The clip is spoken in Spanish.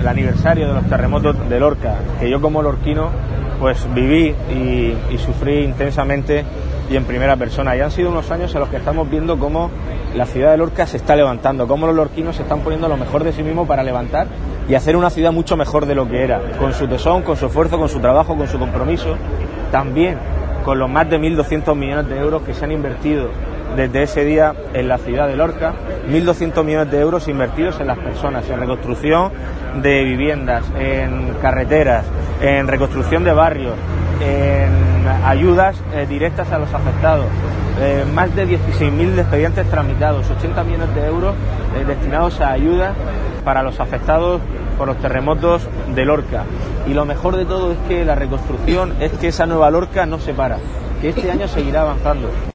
el aniversario de los terremotos de Lorca, que yo como lorquino pues viví y sufrí intensamente y en primera persona. Y han sido unos años en los que estamos viendo cómo la ciudad de Lorca se está levantando, cómo los lorquinos se están poniendo lo mejor de sí mismos para levantar y hacer una ciudad mucho mejor de lo que era, con su tesón, con su esfuerzo, con su trabajo, con su compromiso, también con los más de 1.200 millones de euros que se han invertido desde ese día en la ciudad de Lorca, 1.200 millones de euros invertidos en las personas, en reconstrucción de viviendas, en carreteras, en reconstrucción de barrios, en ayudas directas a los afectados, más de 16.000 expedientes tramitados, 80 millones de euros destinados a ayudas para los afectados por los terremotos de Lorca. Y lo mejor de todo es que la reconstrucción es que esa nueva Lorca no se para, que este año seguirá avanzando.